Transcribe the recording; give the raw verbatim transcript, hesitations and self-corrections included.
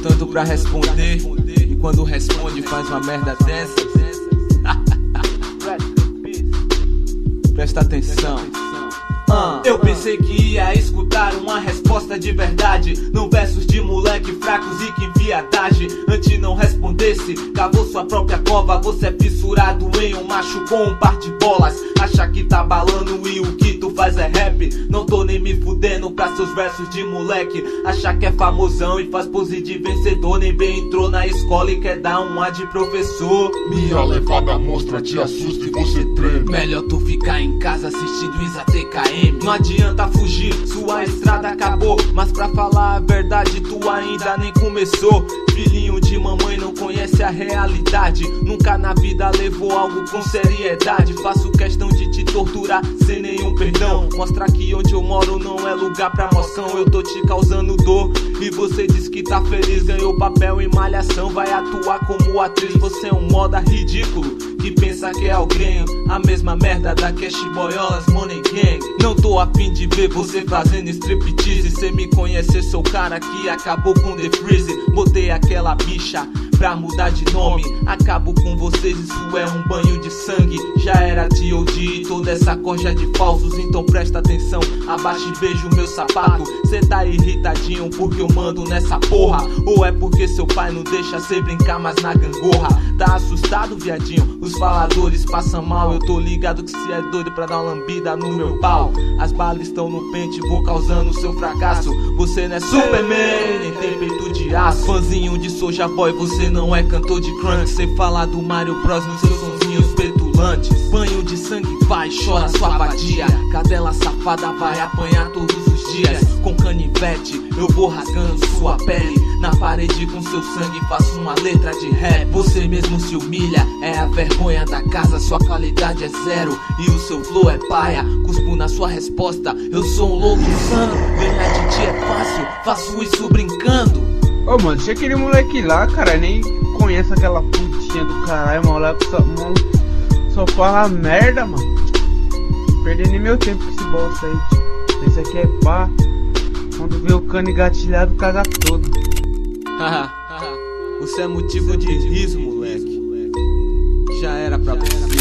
tanto pra responder, e quando responde faz uma merda dessa. Presta atenção. Uh, eu pensei que ia escutar uma resposta de verdade, não versos de moleque fracos e que viadagem. Antes não respondesse, cavou sua própria cova. Você é fissurado em um macho com um par de bolas. Acha que tá balando e o que tu faz é rap. Não tô nem me fudendo pra seus versos de moleque. Acha que é famosão e faz pose de vencedor. Nem bem entrou na escola e quer dar um ar de professor. Minha levada mostra, te assusta e você treme. Melhor tu ficar em casa assistindo Isa T K M. Não adianta fugir, sua estrada acabou. Mas pra falar a verdade, tu ainda nem começou. Filhinho de mamãe não conhece a realidade. Nunca na vida levou algo com seriedade. Faço questão de te torturar sem nenhum perdão. Mostrar que onde eu moro não é lugar pra moção. Eu tô te causando dor e você diz que tá feliz. Ganhou papel em malhação, vai atuar como atriz. Você é um moda ridículo que pensa que é alguém. A mesma merda da Cash Boyolas Money Gang. Não tô afim de ver você fazendo striptease. Cê me conhece, sou o cara que acabou com The Freeze. Botei aquela bicha pra mudar de nome. Acabo com vocês, isso é um banho de sangue. Já era T O D e toda essa corja de falsos. Então presta atenção, abaixa e beija o meu sapato. Cê tá irritadinho porque eu mando nessa porra? Ou é porque seu pai não deixa cê brincar mais na gangorra? Tá assustado, viadinho? Os faladores passam mal. Eu tô ligado que cê é doido pra dar uma lambida no meu pau. As balas estão no pente, vou causando seu fracasso. Você não é Superman, nem tem peito de aço. Fãzinho de Soulja Boy, você não é cantor de crunk. Cê fala do Mario Bros nos seus sonzinhos petulantes. Banho de sangue vai, chora sua vadia. Cadela safada vai apanhar todos os dias. Com canivete eu vou rasgando sua pele. Na parede com seu sangue faço uma letra de rap. Você mesmo se humilha, é a vergonha da casa. Sua qualidade é zero e o seu flow é paia. Cuspo na sua resposta, eu sou um louco insano. Ganhar de ti é fácil, faço isso brincando. Ô, mano, deixa aquele moleque lá, cara. Nem conheço aquela putinha do caralho. O moleque só, mano, só fala merda, mano. Perder nem meu tempo com esse bosta aí, tio. Esse aqui é pá. Quando vê o cano engatilhado, caga todo. Haha, você é motivo de riso, moleque. Já era pra você.